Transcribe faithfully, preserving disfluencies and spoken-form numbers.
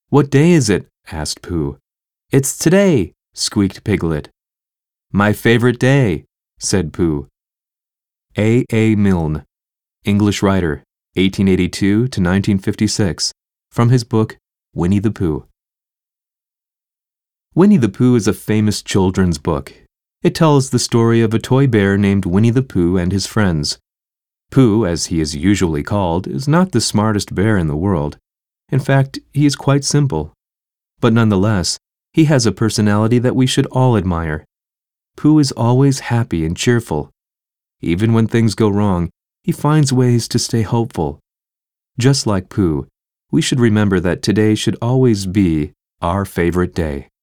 "What day is it?" asked Pooh. "It's today," squeaked Piglet. "My favorite day," said Pooh. A. A. Milne, English writer, eighteen eighty-two to nineteen fifty-six, from his book Winnie the Pooh. Winnie the Pooh is a famous children's book. It tells the story of a toy bear named Winnie the Pooh and his friends. Pooh, as he is usually called, is not the smartest bear in the world. In fact, he is quite simple. But nonetheless, he has a personality that we should all admire. Pooh is always happy and cheerful. Even when things go wrong, he finds ways to stay hopeful. Just like Pooh, we should remember that today should always be our favorite day.